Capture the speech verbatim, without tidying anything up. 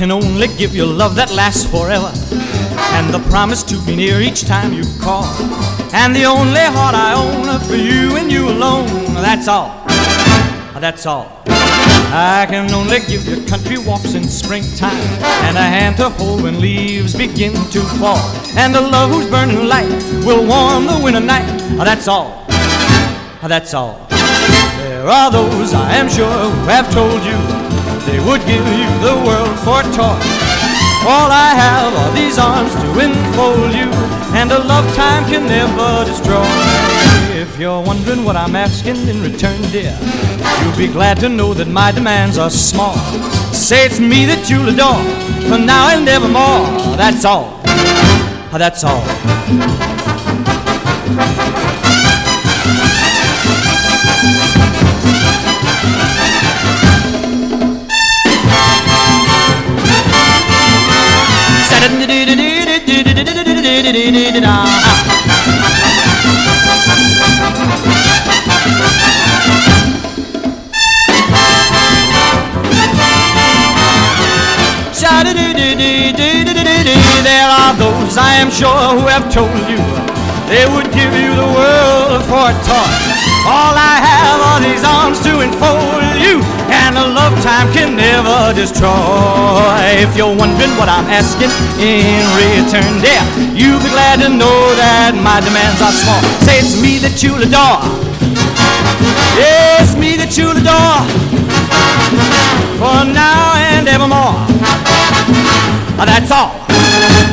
can only give you love that lasts forever, and the promise to be near each time you call, and the only heart I own for you and you alone. That's all, that's all. I can only give you country walks in springtime, and a hand to hold when leaves begin to fall, and a love whose burning light will warm the winter night. That's all, that's all. There are those, I am sure, who have told you they would give you the world for a toy. All I have are these arms to enfold you, and a love time can never destroy. If you're wondering what I'm asking in return, dear, you'll be glad to know that my demands are small. Say it's me that you'll adore, for now and evermore. That's all, that's all. There are those, I am sure, who have told you they would give you the world for a toy. All I have are these arms to enfold you, and a love time can never destroy. If you're wondering what I'm asking in return, dear, you'll be glad to know that my demands are small. Say it's me that you'll adore, yes, me that you'll adore, for now and evermore. That's all.